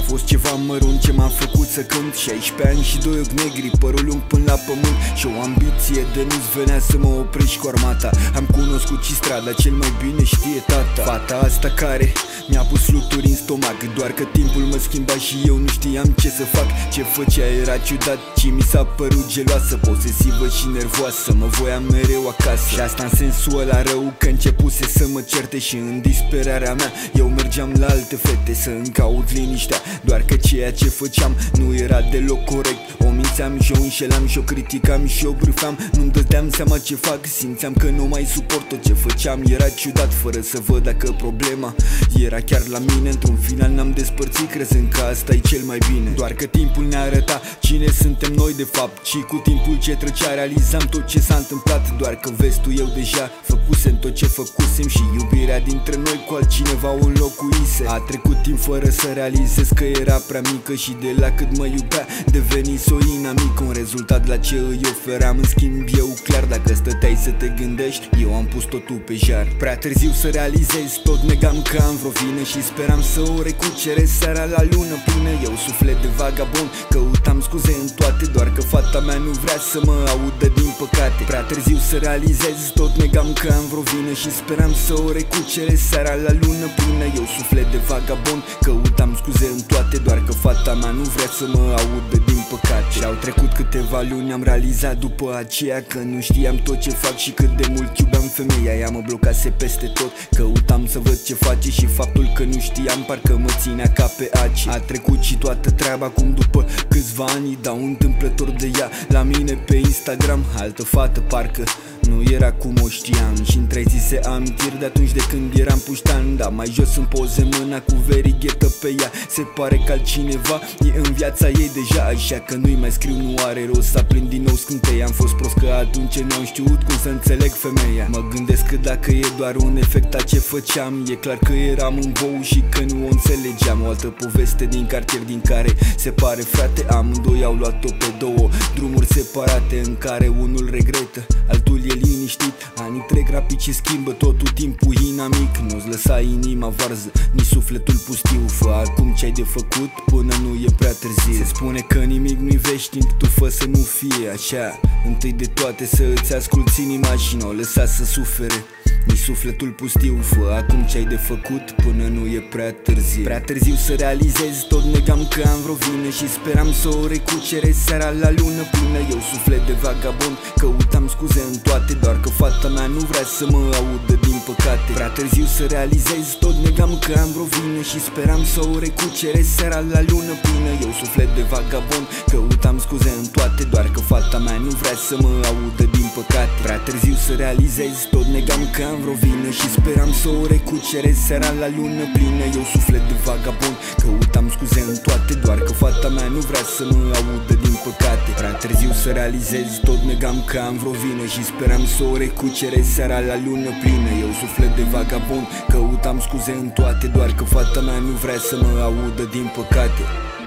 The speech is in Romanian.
fost ceva mărunt ce m-a făcut să cânt. 16 ani și 2 ochi negri, părul lung până la pământ și o ambiție de nu-ți venea să mă oprești cu armata. Am cunoscut și strada, cel mai bine știe tata. Fata asta care mi-a pus fluturi în stomac, doar că timpul mă schimba și eu nu știam ce să fac. Ce făcea era ciudat, ci mi s-a părut geloasă, posesivă și nervoasă, mă voia mereu acasă. Și asta în sensul ăla rău, că începuse să mă certe și în disperarea mea eu mergeam la alte fete să-mi caut liniștea. Doar că ceea ce făceam nu era deloc corect. O mințeam și o înșelam și o criticam și o bârfeam. Nu-mi dădeam seama ce fac, simțeam că nu mai suport tot ce făceam. Era ciudat fără să văd dacă problema era chiar la mine. Într-un final ne-am despărțit crezând că asta e cel mai bine. Doar că timpul ne arăta cine suntem noi de fapt și cu timpul ce trecea realizam tot ce s-a întâmplat. Doar că vezi tu, eu deja făcusem tot ce făcusem și iubirea dintre noi cu altcineva o înlocuise. A trecut timp fără să realizez că era prea mică și de la cât mă iubea devenise o inamică. Un rezultat la ce îi oferam, în schimb eu clar. Dacă stăteai să te gândești, eu am pus totul pe jar. Prea târziu să realizez, tot negam că am vreo vină și speram să o recucere seara la lună plină. Eu suflet de vagabond, căutam scuze în toate, doar că fata mea nu vrea să mă audă din păcate. Prea târziu să realizez, tot negam că am vreo vină și speram să o recucere seara la lună plină. Eu suflet de vagabond, căutam scuze în toate, doar că fata mea nu vrea să mă audă din păcate. Și au trecut câteva luni, am realizat după aceea că nu știam tot ce fac și cât de mult iubeam femeia. Ea mă blocase peste tot, căutam să văd ce face și faptul că nu știam parcă mă ținea ca pe aci. A trecut și toată treaba, acum după câțiva ani dau întâmplător de ea la mine pe Instagram. Altă fată parcă nu era cum o știam și-mi trezise amintiri de atunci de când eram puștan. Dar mai jos în poze mâna cu verighetă pe ea, se pare că altcineva e în viața ei deja. Așa că nu-i mai scriu, nu are rost să aprind din nou scântei. Am fost prost că atunci n-am știut cum să înțeleg femeia. Mă gândesc că dacă e doar un efect a ce făceam, e clar că eram un bou și că nu o înțelegeam. O altă poveste din cartier din care se pare frate, amândoi au luat-o pe două drumuri separate, în care unul regretă, altul e liniștit. Anii trec rapid și schimbă totul, timpul inamic. Nu-ți lăsa inima varză, nici sufletul pustiu. Fă acum ce-ai de făcut până nu e prea târziu. Se spune că nimic nu-i veșnic, tu fă să nu fie așa. Întâi de toate să îți asculți inima și nu o lăsa să sufere nici sufletul pustiu. Fă acum ce-ai de făcut până nu e prea târziu. Prea târziu să realizezi, tot negam că am vreo vină și speram să o recucere seara la lună plină. Eu suflet de vagabond, căutam scuze în toate, doar că fata mea nu vrea să mă audă din păcate. Prea târziu să realizezi, tot negam că am vreo vină și speram să o recucere seara la lună plină. Eu suflet de vagabond, căutam scuze în toate, doar că fata mea nu vrea să mă audă din păcate. Prea târziu să realizezi, tot negam că am vreo vină și speram să o recucere seara la lună plină. Eu suflet de vagabond, căutam scuze în toate, doar că fata mea nu vrea să mă audă din păcate. Prea târziu să realizezi, tot negam că am vreo vină și speram să o recucere seara la lună plină. Eu suflet de vagabond, căutam scuze în toate, doar că fata mea nu vrea să mă audă din păcate.